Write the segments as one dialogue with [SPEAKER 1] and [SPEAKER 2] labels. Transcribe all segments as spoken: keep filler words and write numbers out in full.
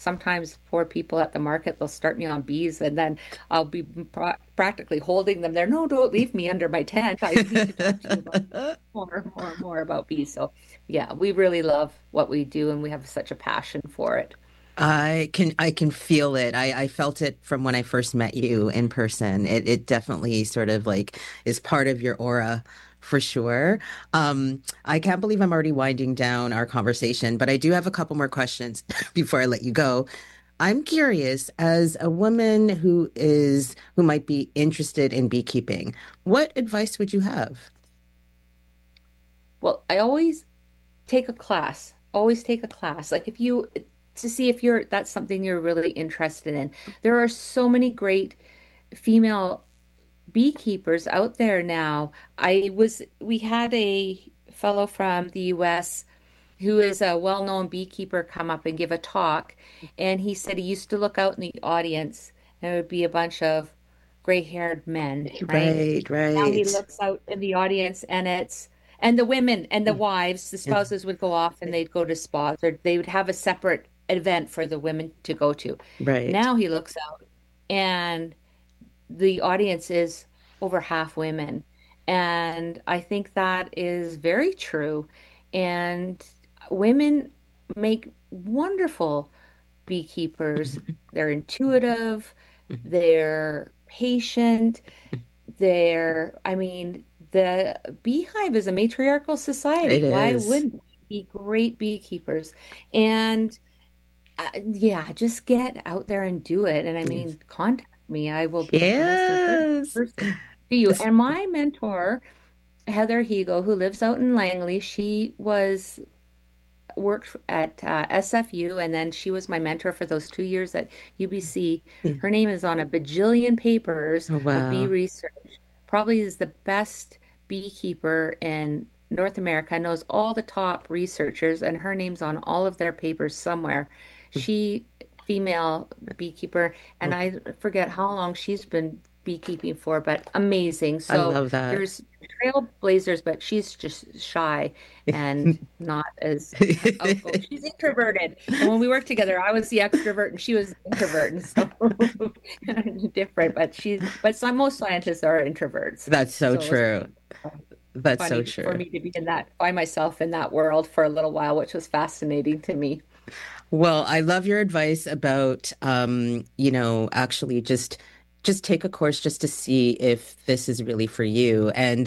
[SPEAKER 1] sometimes poor people at the market, they'll start me on bees and then I'll be pra practically holding them there. No, don't leave me under my tent. I need to talk to you about more, more, more about bees. So yeah, we really love what we do and we have such a passion for it.
[SPEAKER 2] I can I can feel it. I, I felt it from when I first met you in person. It it definitely sort of like is part of your aura for sure. Um, I can't believe I'm already winding down our conversation, but I do have a couple more questions before I let you go. I'm curious, as a woman who is who might be interested in beekeeping, what advice would you have?
[SPEAKER 1] Well, I always take a class. Always take a class. Like if you to see if you're that's something you're really interested in. There are so many great female beekeepers out there now. I was we had a fellow from the U S who is a well-known beekeeper come up and give a talk, and he said he used to look out in the audience and it would be a bunch of gray-haired men, right?
[SPEAKER 2] Right,
[SPEAKER 1] Now he
[SPEAKER 2] right.
[SPEAKER 1] looks out in the audience and it's and the women and the wives, the spouses would go off and they'd go to spas or they would have a separate event for the women to go to.
[SPEAKER 2] Right.
[SPEAKER 1] Now he looks out and the audience is over half women. And I think that is very true. And women make wonderful beekeepers. They're intuitive, they're patient, they're, I mean, the beehive is a matriarchal
[SPEAKER 2] It
[SPEAKER 1] society. Why
[SPEAKER 2] is.
[SPEAKER 1] wouldn't we be great beekeepers? And uh, yeah, just get out there and do it. And I
[SPEAKER 2] Yes.
[SPEAKER 1] mean, contact me. I will be the most encouraging
[SPEAKER 2] Yes.
[SPEAKER 1] person to you. And my mentor, Heather Higo, who lives out in Langley, she was worked at uh, S F U, and then she was my mentor for those two years at U B C. Her name is on a bajillion papers
[SPEAKER 2] Oh,
[SPEAKER 1] of bee
[SPEAKER 2] wow.
[SPEAKER 1] research. Probably is the best beekeeper in North America, knows all the top researchers, and her name's on all of their papers somewhere. She, female beekeeper, and I forget how long she's been beekeeping for, but amazing.
[SPEAKER 2] I
[SPEAKER 1] So
[SPEAKER 2] love that.
[SPEAKER 1] there's trailblazers, but she's just shy and not as outgoing. She's introverted. And when we worked together, I was the extrovert and she was the introvert. And so different, but she's, but some, most scientists are introverts.
[SPEAKER 2] That's so
[SPEAKER 1] So it was
[SPEAKER 2] true. That's so
[SPEAKER 1] funny for
[SPEAKER 2] true.
[SPEAKER 1] me to be in that, by myself in that world for a little while, which was fascinating to me.
[SPEAKER 2] Well, I love your advice about um, you know, actually just just take a course just to see if this is really for you. And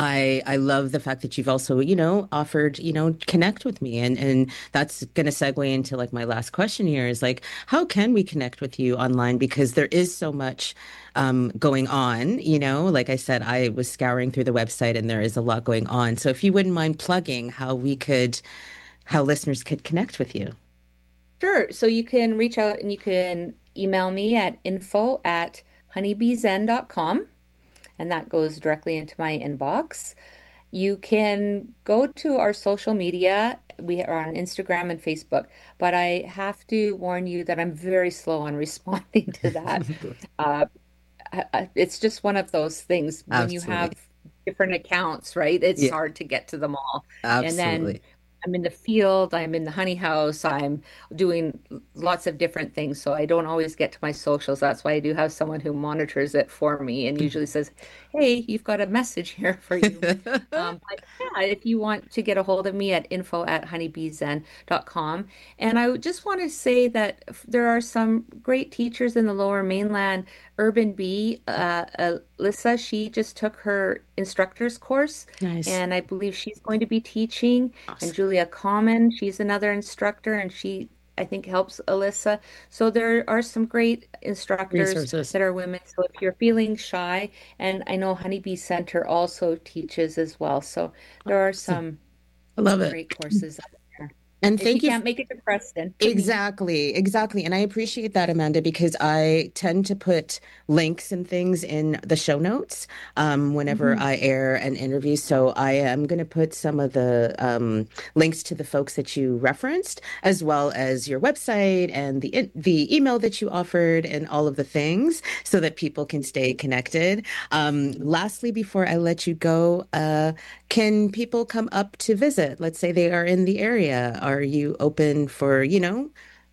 [SPEAKER 2] I I love the fact that you've also, you know, offered, you know, connect with me. And and that's going to segue into like my last question here is like, how can we connect with you online? Because there is so much um going on, you know, like I said, I was scouring through the website and there is a lot going on. So if you wouldn't mind plugging how we could, how listeners could connect with you.
[SPEAKER 1] Sure. So you can reach out and you can email me at info at honeybeezen dot com, and that goes directly into my inbox. You can go to our social media. We are on Instagram and Facebook, but I have to warn you that I'm very slow on responding to that. Uh, I- I- it's just one of those things when you have
[SPEAKER 2] Absolutely.
[SPEAKER 1] different accounts, right? It's
[SPEAKER 2] Yeah,
[SPEAKER 1] hard to get to them all. And then
[SPEAKER 2] absolutely.
[SPEAKER 1] I'm in the field, I'm in the honey house, I'm doing lots of different things. So I don't always get to my socials. That's why I do have someone who monitors it for me and usually says, hey, you've got a message here for you. Um, but yeah, if you want to get a hold of me at info at honeybeezen dot com. And I would just want to say that there are some great teachers in the Lower Mainland. Urban Bee, uh, Alyssa, she just took her instructor's course,
[SPEAKER 2] Nice.
[SPEAKER 1] and I believe she's going to be teaching. And
[SPEAKER 2] Awesome.
[SPEAKER 1] Julia Common, she's another instructor, and she, I think, helps Alyssa. So there are some great instructors
[SPEAKER 2] Resources.
[SPEAKER 1] that are women. So if you're feeling shy, and I know Honeybee Center also teaches as well. So there are
[SPEAKER 2] Awesome.
[SPEAKER 1] some
[SPEAKER 2] I love it.
[SPEAKER 1] great courses out there.
[SPEAKER 2] And
[SPEAKER 1] If you
[SPEAKER 2] thank you.
[SPEAKER 1] can't make it to Preston,
[SPEAKER 2] Exactly, exactly. And I appreciate that, Amanda, because I tend to put links and things in the show notes um, whenever
[SPEAKER 1] Mhm.
[SPEAKER 2] I air an interview. So I am going to put some of the um, links to the folks that you referenced, as well as your website and the the email that you offered, and all of the things, so that people can stay connected. Um, lastly, before I let you go, uh, can people come up to visit? Let's say they are in the area. Are you open for, you know?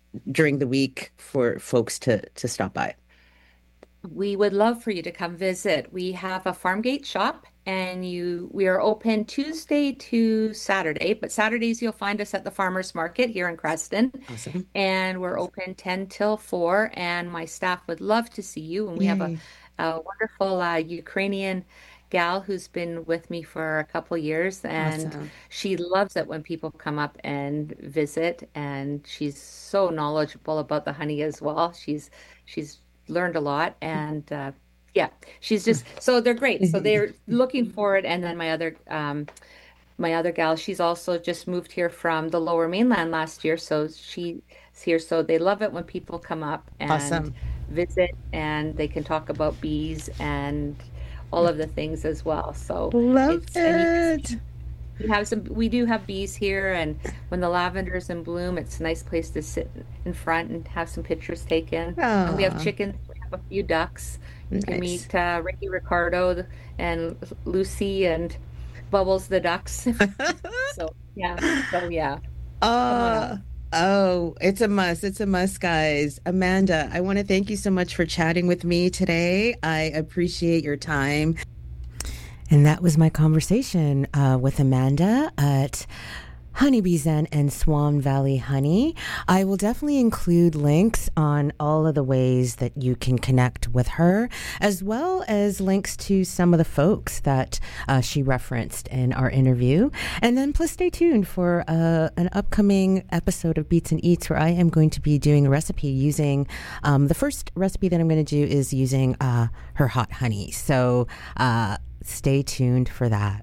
[SPEAKER 2] during the week for folks to to stop by?
[SPEAKER 1] We would love for you to come visit. We have a farm gate shop and you we are open Tuesday to Saturday, but Saturdays you'll find us at the farmers market here in Creston.
[SPEAKER 2] Awesome.
[SPEAKER 1] And we're open ten till four and my staff would love to see you. And we have a,
[SPEAKER 2] Yay.
[SPEAKER 1] a wonderful uh, Ukrainian gal who's been with me for a couple years and
[SPEAKER 2] Awesome.
[SPEAKER 1] she loves it when people come up and visit and she's so knowledgeable about the honey as well. She's she's learned a lot and uh, yeah, she's just so they're great. So they're looking forward. And then my other um, my other gal, she's also just moved here from the Lower Mainland last year, so she's here. So they love it when people come up and
[SPEAKER 2] Awesome.
[SPEAKER 1] visit, and they can talk about bees and all of the things as well. So
[SPEAKER 2] Love
[SPEAKER 1] it's and you can
[SPEAKER 2] it.
[SPEAKER 1] see we have some we do have bees here, and when the lavender's in bloom, it's a nice place to sit in front and have some pictures taken. And we have
[SPEAKER 2] Oh,
[SPEAKER 1] chickens, we have a few ducks. You can
[SPEAKER 2] nice.
[SPEAKER 1] meet uh, Ricky Ricardo and Lucy and Bubbles the ducks. So yeah, so yeah, come on up.
[SPEAKER 2] Oh, oh, it's a must. It's a must, guys. Amanda, I want to thank you so much for chatting with me today. I appreciate your time. And that was my conversation uh, with Amanda at Honeybees Zen and Swan Valley Honey. I will definitely include links on all of the ways that you can connect with her, as well as links to some of the folks that uh, she referenced in our interview. And then plus stay tuned for uh, an upcoming episode of Beats and Eats where I am going to be doing a recipe using, um, the first recipe that I'm going to do is using uh, her hot honey. So uh, stay tuned for that.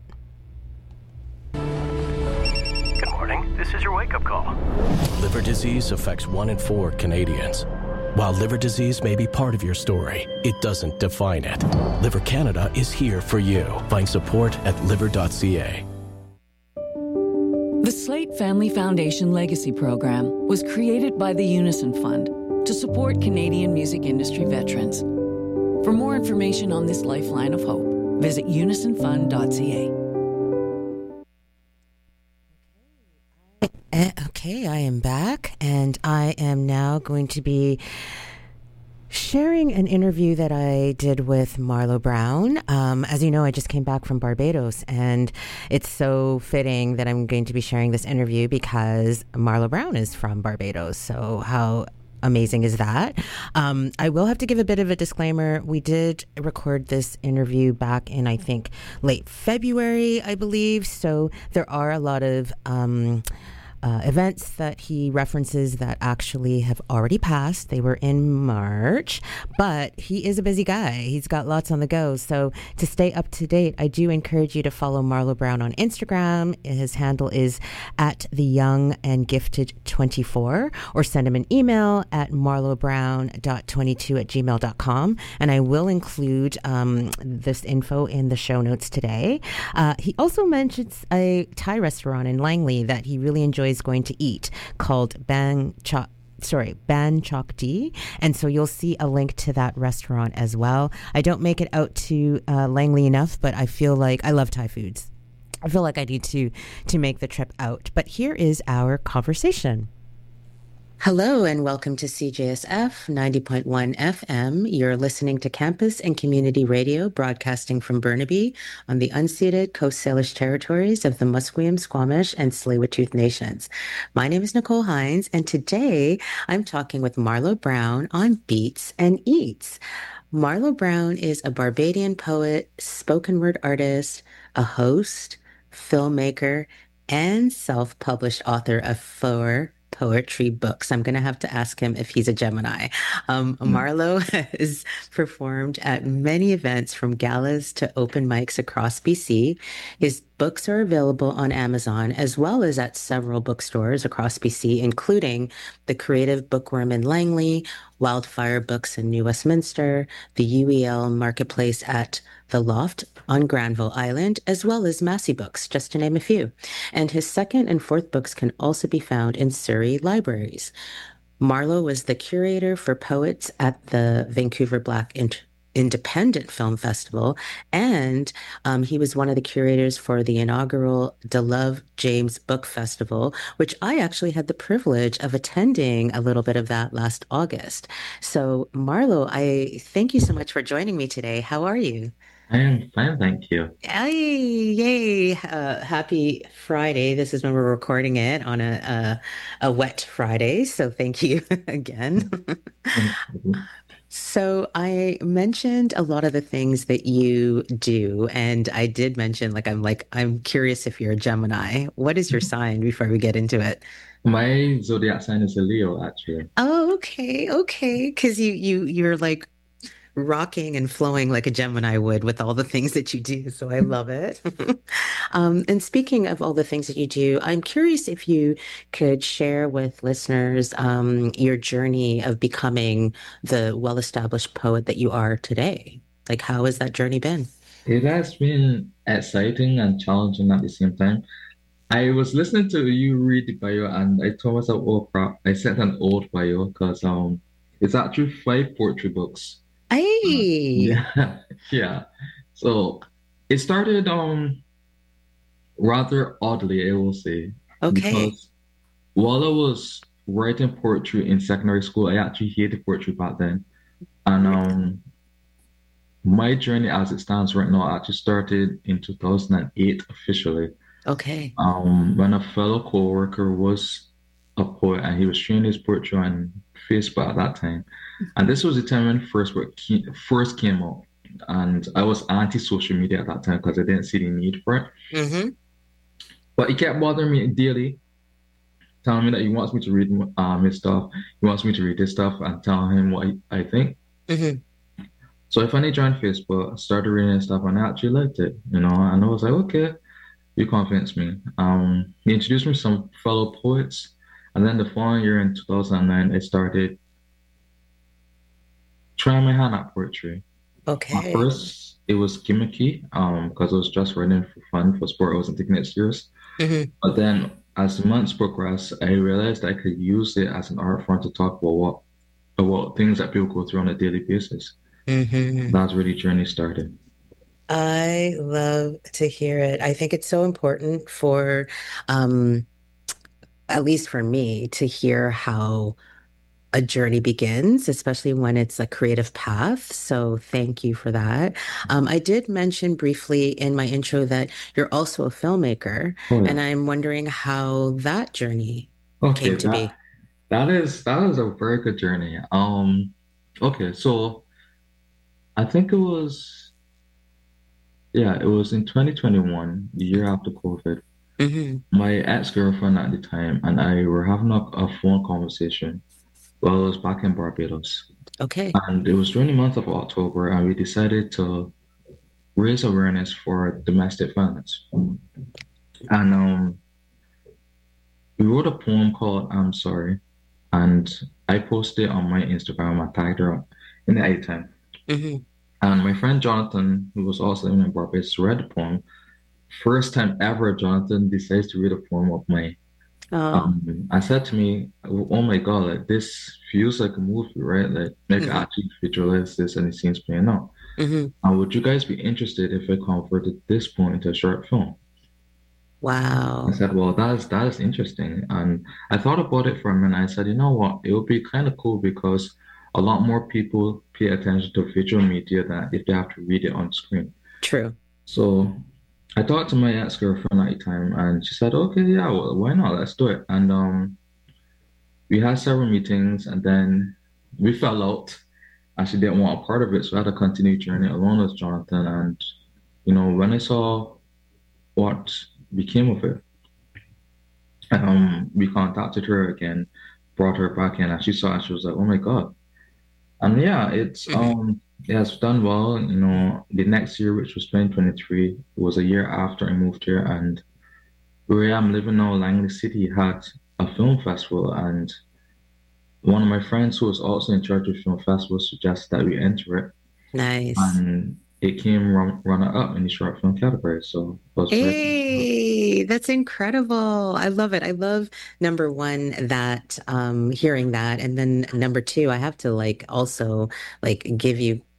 [SPEAKER 3] Good morning. This is your wake-up call. Liver disease affects one in four Canadians. While liver disease may be part of your story, it doesn't define it. Liver Canada is here for you. Find support at liver dot c a.
[SPEAKER 4] The Slate Family Foundation Legacy Program was created by the Unison Fund to support Canadian music industry veterans. For more information on this lifeline of hope, visit unison fund dot c a.
[SPEAKER 2] Uh, Okay, I am back, and I am now going to be sharing an interview that I did with Marlo Brown. Um, as you know, I just came back from Barbados, and it's so fitting that I'm going to be sharing this interview because Marlo Brown is from Barbados. So how amazing is that? Um, I will have to give a bit of a disclaimer. We did record this interview back in, I think, late February, I believe. So there are a lot of um, uh, events that he references that actually have already passed. They were in March, but he is a busy guy. He's got lots on the go. So to stay up to date, I do encourage you to follow Marlo Brown on Instagram. His handle is at the young and gifted twenty-four, or send him an email at marlo brown dot twenty-two at gmail dot com. And I will include um, this info in the show notes today. Uh, he also mentions a Thai restaurant in Langley that he really enjoys going to eat called Bang Chok. Sorry, Ban Chok Di. And so you'll see a link to that restaurant as well. I don't make it out to uh, Langley enough, but I feel like I love Thai foods. I feel like I need to to make the trip out. But here is our conversation. Hello and welcome to C J S F ninety point one F M. You're listening to Campus and Community Radio, broadcasting from Burnaby on the unceded Coast Salish territories of the Musqueam, Squamish, and Tsleil-Waututh Nations. My name is Nicole Hines, and today I'm talking with Marlo Brown on Beats and Eats. Marlo Brown is a Barbadian poet, spoken word artist, a host, filmmaker, and self-published author of four poetry books. I'm going to have to ask him if he's a Gemini. Um, Marlo has performed at many events from galas to open mics across B C. His books are available on Amazon as well as at several bookstores across B C, including the Creative Bookworm in Langley, Wildfire Books in New Westminster, the U E L Marketplace at The Loft on Granville Island, as well as Massey Books, just to name a few. And his second and fourth books can also be found in Surrey libraries. Marlo was the curator for poets at the Vancouver Black Inter- Independent Film Festival, and um, he was one of the curators for the inaugural DeLove James Book Festival, which I actually had the privilege of attending a little bit of that last August. So, Marlo, I thank you so much for joining me today. How are you?
[SPEAKER 5] I am fine, thank you.
[SPEAKER 2] Yay, yay. Uh, happy Friday. This is when we're recording it on a a, a wet Friday. So thank you again.
[SPEAKER 5] Mhm.
[SPEAKER 2] So I mentioned a lot of the things that you do, and I did mention like I'm like I'm curious if you're a Gemini. What is your sign before we get into it?
[SPEAKER 5] My zodiac sign is a Leo, actually.
[SPEAKER 2] Oh, okay, okay. Because you you you're like rocking and flowing like a Gemini would with all the things that you do. So I love it. Um, and speaking of all the things that you do, I'm curious if you could share with listeners um, your journey of becoming the well-established poet that you are today. Like, how has that journey been?
[SPEAKER 5] It has been exciting and challenging at the same time. I was listening to you read the bio, and I told myself, oh crap, I sent an old bio because um, it's actually five poetry books. Uh,
[SPEAKER 2] Hey,
[SPEAKER 5] yeah, yeah. So it started um rather oddly, I will say,
[SPEAKER 2] okay,
[SPEAKER 5] because while I was writing poetry in secondary school, I actually hated poetry back then. And um my journey as it stands right now actually started in two thousand eight officially.
[SPEAKER 2] okay,
[SPEAKER 5] Um, when a fellow coworker was a poet and he was sharing his poetry on Facebook at that time. And this was the time when first work ke- first came out. And I was anti-social media at that time because I didn't see the need for it.
[SPEAKER 2] mm-hmm,
[SPEAKER 5] But he kept bothering me daily, telling me that he wants me to read um, his stuff. He wants me to read his stuff and tell him what I, I think.
[SPEAKER 2] mm-hmm,
[SPEAKER 5] So I finally joined Facebook, started reading his stuff, and I actually liked it, you know. And I was like, okay, you convinced me. Um, he introduced me to some fellow poets, and then the following year in two thousand nine, I started trying my hand at poetry. At
[SPEAKER 2] okay,
[SPEAKER 5] first, it was gimmicky, um, because I was just writing for fun, for sport. I wasn't taking it serious.
[SPEAKER 2] mm-hmm,
[SPEAKER 5] But then, as the months progressed, I realized I could use it as an art form to talk about what about things that people go through on a daily basis.
[SPEAKER 2] mm-hmm.
[SPEAKER 5] That's where the journey started.
[SPEAKER 2] I love to hear it. I think it's so important for, um, at least for me, to hear how a journey begins, especially when it's a creative path. So thank you for that. Um, I did mention briefly in my intro that you're also a filmmaker,
[SPEAKER 5] Oh
[SPEAKER 2] and
[SPEAKER 5] yeah.
[SPEAKER 2] I'm wondering how that journey
[SPEAKER 5] Okay,
[SPEAKER 2] came to
[SPEAKER 5] that
[SPEAKER 2] be.
[SPEAKER 5] that is that is a very good journey. Um, okay, so I think it was yeah, it was in twenty twenty-one, the year after COVID.
[SPEAKER 2] Hmm.
[SPEAKER 5] My ex-girlfriend at the time and I were having a, a phone conversation while I was back in Barbados.
[SPEAKER 2] Okay.
[SPEAKER 5] And it was during the month of October, and we decided to raise awareness for domestic violence. And um, we wrote a poem called I'm Sorry, and I posted it on my Instagram. I tagged her in the A time.
[SPEAKER 2] Hmm.
[SPEAKER 5] And my friend Jonathan, who was also living in Barbados, read the poem. First time ever, Jonathan decides to read a poem of mine.
[SPEAKER 2] Oh.
[SPEAKER 5] Um, I said to me, "Oh my God, like this feels like a movie, right? Like, like I can
[SPEAKER 2] Hmm.
[SPEAKER 5] actually visualize this and it seems playing out.
[SPEAKER 2] Hmm.
[SPEAKER 5] And would you guys be interested if I converted this poem into a short film?" I
[SPEAKER 2] Wow.
[SPEAKER 5] said, "Well, that is that is interesting." And I thought about it for a minute. I said, "You know what? It would be kind of cool because a lot more people pay attention to visual media than if they have to read it on screen."
[SPEAKER 2] True.
[SPEAKER 5] So I talked to my ex-girlfriend at the time, and she said, "Okay, yeah, well, why not? Let's do it." And um, we had several meetings, and then we fell out, and she didn't want a part of it, so I had to continue journey alone with Jonathan. And you know, when I saw what became of it, um, we contacted her again, brought her back in, and she saw it. She was like, "Oh my God!" And yeah, it's
[SPEAKER 2] Hmm.
[SPEAKER 5] um, it has done well. You know, the next year, which was twenty twenty-three, was a year after I moved here, and where I'm living now, Langley City had a film festival, and one of my friends who was also in charge of film festival suggested that we enter it,
[SPEAKER 2] Nice.
[SPEAKER 5] and it came run, runner up in the short film category. So I was very proud.
[SPEAKER 2] Hey, that's incredible. I love it. I love number one that um hearing that. And then number two, I have to like also like give you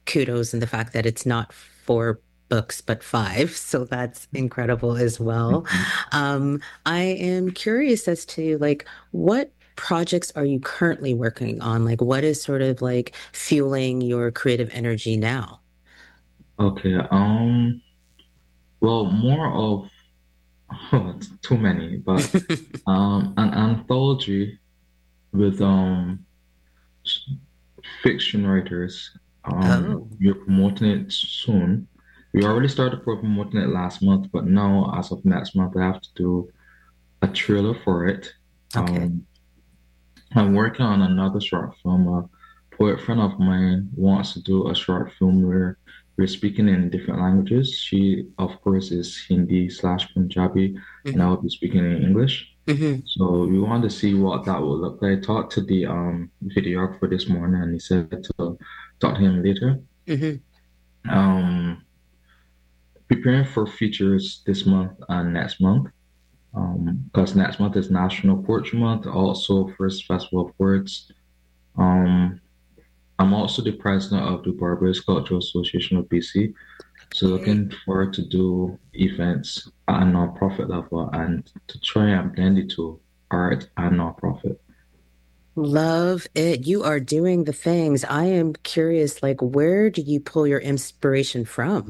[SPEAKER 2] kudos in the fact that it's not four books, but five. So that's incredible as well. Um, I am curious as to like what projects are you currently working on? Like what is sort of like fueling your creative energy now?
[SPEAKER 5] Okay. Um. Well, more of oh, too many, but um, an anthology with um fiction writers. Um,
[SPEAKER 2] Oh,
[SPEAKER 5] we're promoting it soon. We already started promoting it last month, but now, as of next month, I have to do a trailer for it.
[SPEAKER 2] okay.
[SPEAKER 5] Um, I'm working on another short film. A poet friend of mine wants to do a short film where we're speaking in different languages. She, of course, is Hindi slash Punjabi, and
[SPEAKER 2] Hmm.
[SPEAKER 5] I'll be speaking in English.
[SPEAKER 2] Hmm.
[SPEAKER 5] So we want to see what that will look like. I talked to the um videographer this morning, and he said to talk to him later.
[SPEAKER 2] Hmm.
[SPEAKER 5] Um, Preparing for features this month and next month. Um, because next month is National Poetry Month, also First Festival of Words. Um, I'm also the president of the Barbados Cultural Association of B C. So
[SPEAKER 2] Okay.
[SPEAKER 5] looking forward to do events at a nonprofit level and to try and blend it to art and nonprofit.
[SPEAKER 2] Love it. You are doing the things. I am curious, like, where do you pull your inspiration from?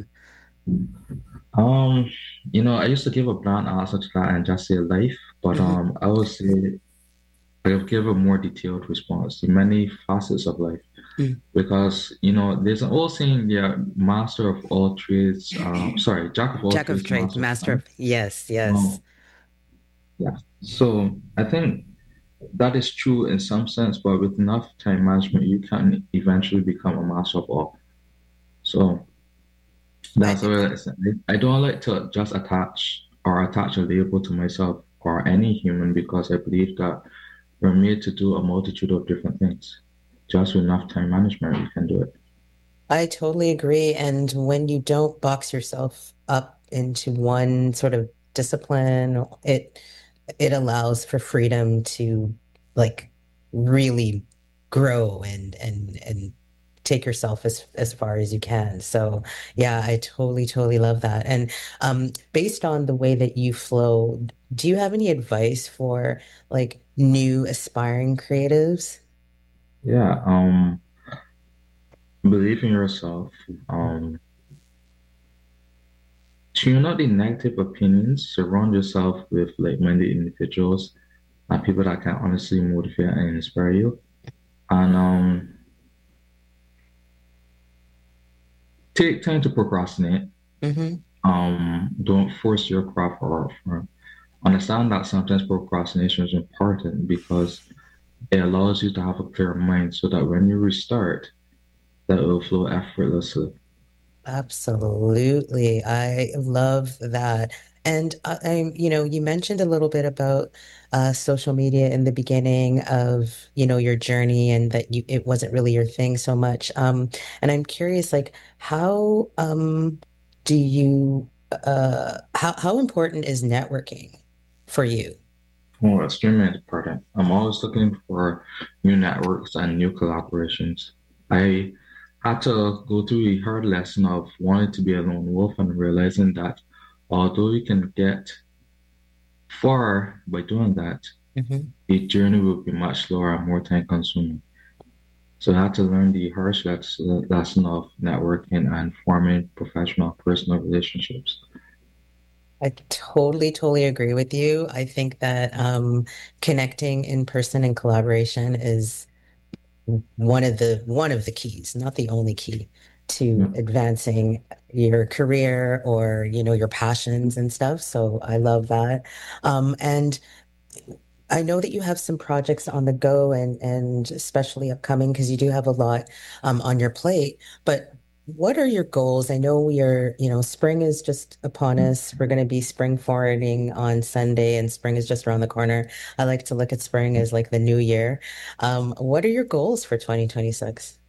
[SPEAKER 5] Um, you know, I used to give a blunt answer to that and just say life, but
[SPEAKER 2] Hmm.
[SPEAKER 5] um, I would say I'll give a more detailed response to many facets of life because you know there's an old saying, yeah, master of all trades, um, sorry, jack of all
[SPEAKER 2] Jack of
[SPEAKER 5] trades,
[SPEAKER 2] trades,
[SPEAKER 5] master of
[SPEAKER 2] master
[SPEAKER 5] none.
[SPEAKER 2] of, yes, yes.
[SPEAKER 5] Um, yeah. So I think that is true in some sense, but with enough time management, you can eventually become a master of all. So
[SPEAKER 2] I,
[SPEAKER 5] that's what I say. I don't like to just attach or attach a label to myself or any human because I believe that we're made to do a multitude of different things. Just with enough time management, you can do it.
[SPEAKER 2] I totally agree. And when you don't box yourself up into one sort of discipline, it it allows for freedom to like really grow and and and take yourself as as far as you can. So yeah, I totally, totally love that. And um, based on the way that you flow, do you have any advice for like new aspiring creatives?
[SPEAKER 5] Yeah. Um, believe in yourself. Um, tune out the negative opinions. Surround yourself with like-minded individuals and people that can honestly motivate and inspire you. And um, take time to procrastinate.
[SPEAKER 2] Hmm.
[SPEAKER 5] Um, don't force your craft or art form. Understand that sometimes procrastination is important because it allows you to have a clear mind so that when you restart, that will flow effortlessly.
[SPEAKER 2] Absolutely. I love that. And I, I'm, you know, you mentioned a little bit about uh, social media in the beginning of, you know, your journey and that you it wasn't really your thing so much. Um, and I'm curious, like, how um do you uh how how important is networking for you?
[SPEAKER 5] Oh, extremely important. I'm always looking for new networks and new collaborations. I had to go through a hard lesson of wanting to be a lone wolf and realizing that although you can get far by doing that,
[SPEAKER 2] Hmm.
[SPEAKER 5] the journey will be much slower and more time consuming. So I had to learn the harsh lex- lesson of networking and forming professional personal relationships.
[SPEAKER 2] I totally, totally agree with you. I think that um, connecting in person and collaboration is one of the one of the keys, not the only key to
[SPEAKER 5] Yeah.
[SPEAKER 2] advancing your career or, you know, your passions and stuff. So I love that. Um, and I know that you have some projects on the go and and especially upcoming because you do have a lot um, on your plate. But what are your goals? I know we are, you know, spring is just upon us. We're going to be spring forwarding on Sunday, and spring is just around the corner. I like to look at spring as like the new year. Um, what are your goals for twenty twenty-six?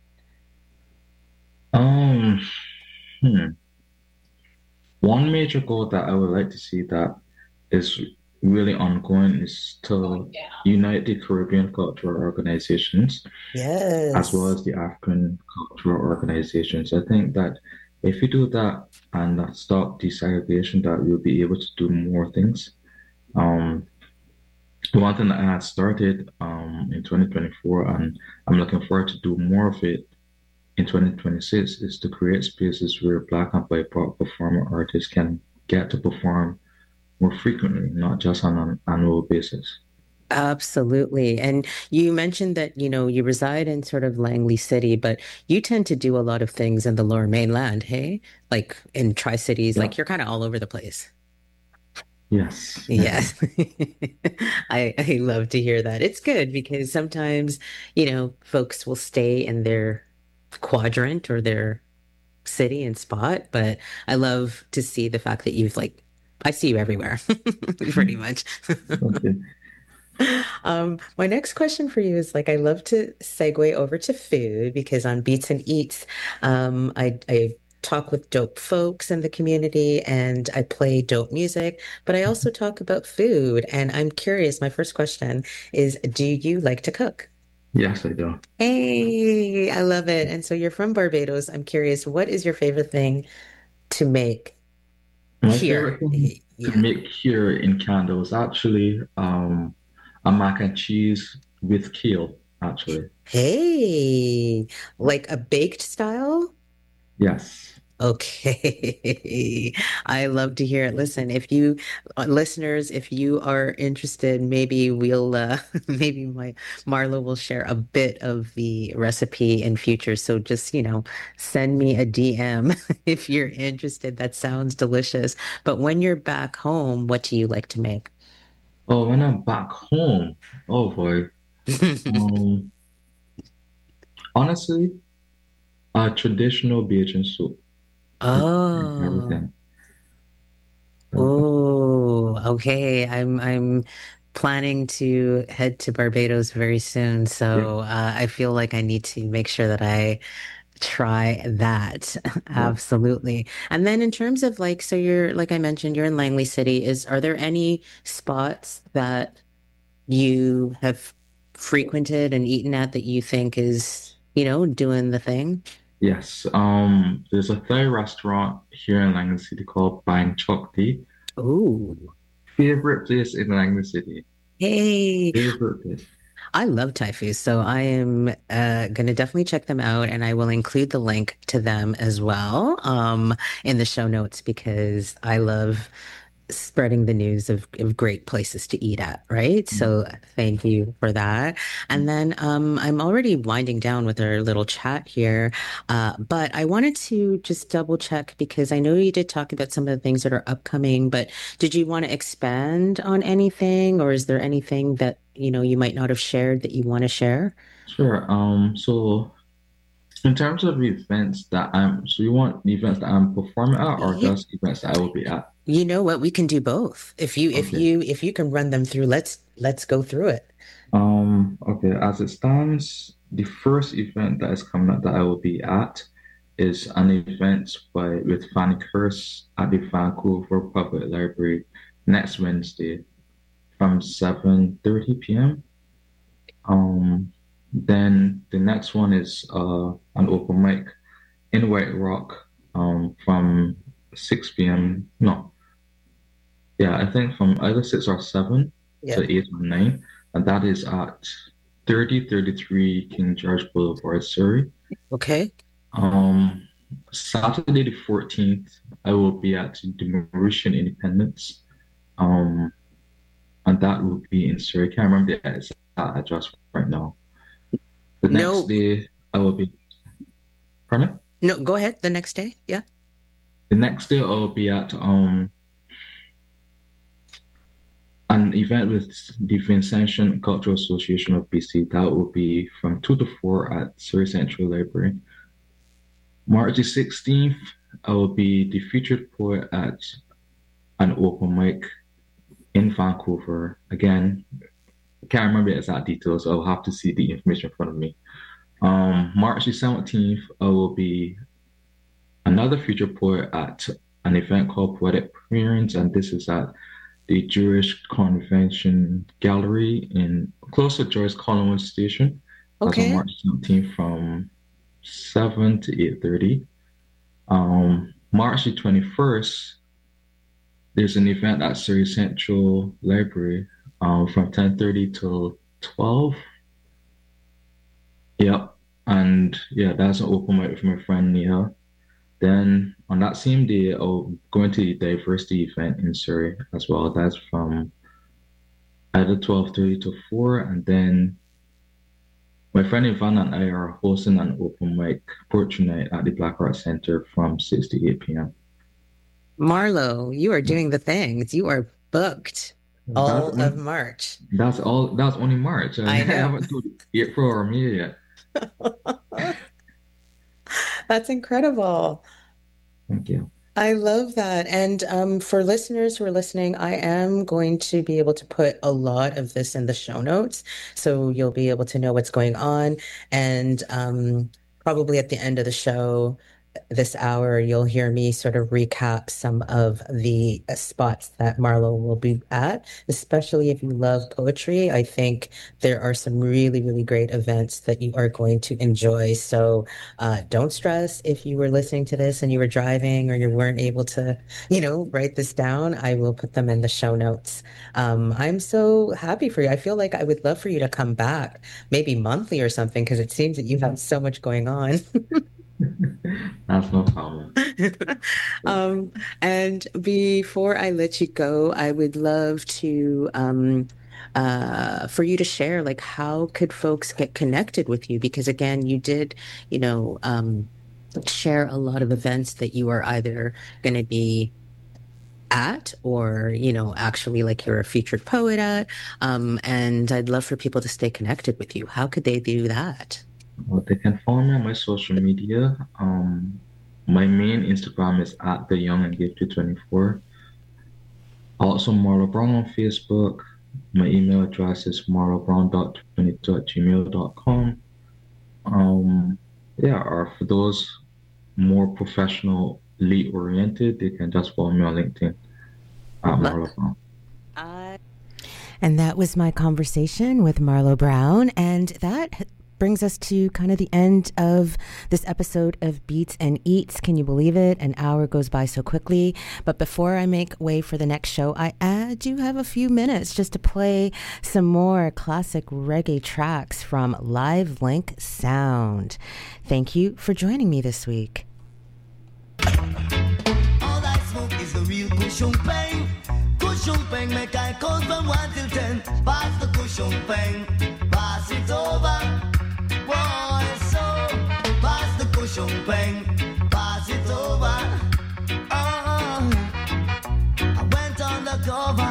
[SPEAKER 5] Um, hmm. One major goal that I would like to see that is really ongoing is to unite the Caribbean cultural organizations as well
[SPEAKER 2] Yes.
[SPEAKER 5] as the African cultural organizations. I think that if we do that and uh, stop desegregation, that we'll be able to do more things. Um, One thing that I had started um, in twenty twenty-four, and I'm looking forward to do more of it in twenty twenty-six, is to create spaces where Black and B I P O C performer artists can get to perform more frequently, not just on an annual basis.
[SPEAKER 2] Absolutely. And you mentioned that, you know, you reside in sort of Langley City, but you tend to do a lot of things in the Lower Mainland, hey? Like in Tri-Cities,
[SPEAKER 5] Yeah.
[SPEAKER 2] like you're kind of all over the place.
[SPEAKER 5] Yes.
[SPEAKER 2] Yes. I I love to hear that. It's good because sometimes, you know, folks will stay in their quadrant or their city and spot, but I love to see the fact that you've like I see you everywhere, pretty much.
[SPEAKER 5] Okay.
[SPEAKER 2] Um, my next question for you is like I love to segue over to food because on Beats and Eats, um, I I talk with dope folks in the community and I play dope music, but I also talk about food. And I'm curious, my first question is, do you like to cook?
[SPEAKER 5] Yes, I do.
[SPEAKER 2] Hey, I love it. And so you're from Barbados. I'm curious, what is your favorite thing to make
[SPEAKER 5] My
[SPEAKER 2] here?
[SPEAKER 5] favorite thing to
[SPEAKER 2] Yeah.
[SPEAKER 5] make here in Canada was actually um, a mac and cheese with kale, actually.
[SPEAKER 2] Hey, like a baked style?
[SPEAKER 5] Yes.
[SPEAKER 2] Okay. I love to hear it. Listen, if you uh, listeners, if you are interested, maybe we'll uh maybe my Marlo will share a bit of the recipe in future. So just, you know, send me a D M if you're interested. That sounds delicious. But when you're back home, what do you like to make?
[SPEAKER 5] Oh, when I'm back home, oh boy. Um, honestly, a traditional Bajan soup is
[SPEAKER 2] Oh.
[SPEAKER 5] everything.
[SPEAKER 2] Oh, okay. I'm I'm planning to head to Barbados very soon,
[SPEAKER 5] Yeah,
[SPEAKER 2] so uh, I feel like I need to make sure that I try that.
[SPEAKER 5] yeah.
[SPEAKER 2] Absolutely. And then in terms of like, so you're like I mentioned, you're in Langley City. Is are there any spots that you have frequented and eaten at that you think is, you know, doing the thing?
[SPEAKER 5] Yes. Um, there's a Thai restaurant here in Langan City called Bang Chok Ti.
[SPEAKER 2] Oh,
[SPEAKER 5] Favorite place in Langan City.
[SPEAKER 2] hey.
[SPEAKER 5] Favorite place.
[SPEAKER 2] I love Thai food, so I am uh, going to definitely check them out, and I will include the link to them as well um, in the show notes because I love spreading the news of, of great places to eat at, right? So thank you for that. And then um, I'm already winding down with our little chat here, uh, but I wanted to just double check because I know you did talk about some of the things that are upcoming, but did you want to expand on anything, or is there anything that you know you might not have shared that you want to share?
[SPEAKER 5] Sure. Um, so in terms of events that I'm, so you want events that I'm performing at or
[SPEAKER 2] Yeah,
[SPEAKER 5] just events that I will be at?
[SPEAKER 2] you know what? We can do both. If you if
[SPEAKER 5] Okay.
[SPEAKER 2] you if you can run them through, let's let's go through it.
[SPEAKER 5] Um, okay, as it stands, the first event that is coming up that I will be at is an event by with Fanny Curse at the Vancouver Public Library next Wednesday from seven thirty p m. Um, then the next one is uh an open mic in White Rock um from six p m. No, yeah, I think from either six or seven
[SPEAKER 2] Yeah.
[SPEAKER 5] to eight or nine, and that is at thirty thirty-three King George Boulevard, Surrey.
[SPEAKER 2] Okay.
[SPEAKER 5] Um, Saturday the fourteenth, I will be at the Mauritian Independence, um, and that will be in Surrey. I can't remember the exact address right now. The next
[SPEAKER 2] No,
[SPEAKER 5] day, I will be, pardon?
[SPEAKER 2] no, go ahead. The next day. Yeah.
[SPEAKER 5] The next day, I will be at um an event with the Vincentian Cultural Association of B C. That will be from two to four at Surrey Central Library. March the sixteenth, I will be the featured poet at an open mic in Vancouver. Again, I can't remember the exact details, so I'll have to see the information in front of me. Um, March the seventeenth, I will be another featured poet at an event called Poetic Appearance, and this is at the Jewish Convention Gallery in close to Joyce Collingwood Station. That's
[SPEAKER 2] Okay.
[SPEAKER 5] on March seventeenth from seven to eight thirty. Um, March the twenty-first, there's an event at Surrey Central Library um, from ten thirty till twelve. Yep. And yeah, that's an open mic with my friend Neha. Then on that same day, I'll go into the diversity event in Surrey as well. That's from either twelve thirty to four. And then my friend Ivana and I are hosting an open mic poetry night at the Black Arts Center from six to eight p.m.
[SPEAKER 2] Marlo, you are doing the things. You are booked all
[SPEAKER 5] That's,
[SPEAKER 2] of March.
[SPEAKER 5] that's all. That's only March.
[SPEAKER 2] I know.
[SPEAKER 5] haven't told April or May yet.
[SPEAKER 2] That's incredible.
[SPEAKER 5] Thank you.
[SPEAKER 2] I love that. And um, for listeners who are listening, I am going to be able to put a lot of this in the show notes. So you'll be able to know what's going on. And um, probably at the end of the show, this hour, you'll hear me sort of recap some of the uh, spots that Marlo will be at, especially if you love poetry. I think there are some really, really great events that you are going to enjoy. So uh, don't stress if you were listening to this and you were driving or you weren't able to, you know, write this down. I will put them in the show notes. Um, I'm so happy for you. I feel like I would love for you to come back, maybe monthly or something, because it seems that you have so much going on.
[SPEAKER 5] That's no problem.
[SPEAKER 2] Um, and before I let you go, I would love to um, uh, for you to share, like, how could folks get connected with you? Because again, you did, you know, um, share a lot of events that you are either going to be at or, you know, actually like you're a featured poet at. Um, and I'd love for people to stay connected with you. How could they do that?
[SPEAKER 5] Well, they can follow me on my social media. Um, my main Instagram is at the young and gifted twenty-four. Also, Marlo Brown on Facebook. My email address is marlobrown dot twenty-two at gmail dot com. Um, yeah, or for those more professionally oriented, they can just follow me on LinkedIn at Marlo Brown.
[SPEAKER 2] I
[SPEAKER 6] And that was my conversation with Marlo Brown. And that brings us to kind of the end of this episode of Beats and Eats. Can you believe it? An hour goes by so quickly. But before I make way for the next show, I uh, do have a few minutes just to play some more classic reggae tracks from Live Link Sound. Thank you for joining me this week.
[SPEAKER 7] All I smoke is the real cushion pain. Cushion pain make I count from one till ten. Pass the cushion pain, pass it over. Boy, so pass the cushion pain, pass it over. Oh, I went on the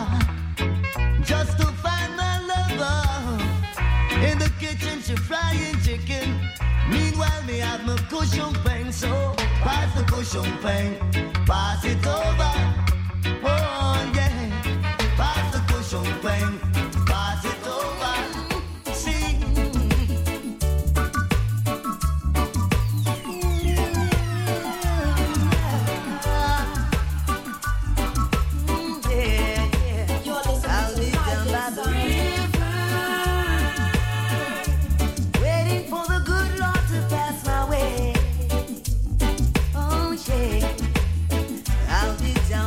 [SPEAKER 7] cover just to find my lover. In the kitchen she frying chicken. Meanwhile me have my cushion pain. So pass the cushion pain, pass it over. Oh yeah, pass the cushion pain, pass it over. See. Down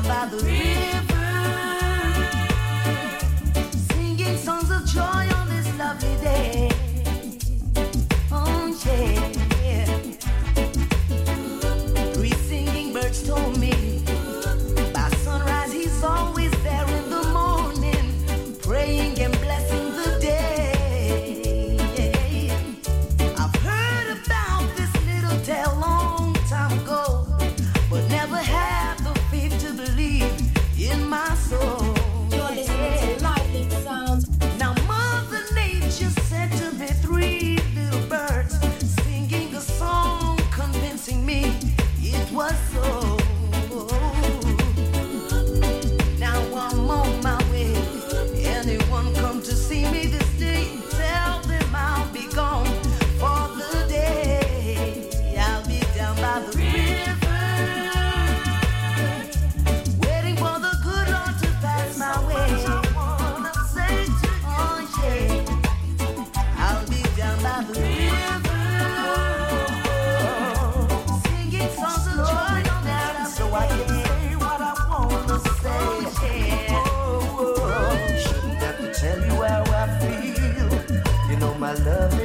[SPEAKER 7] love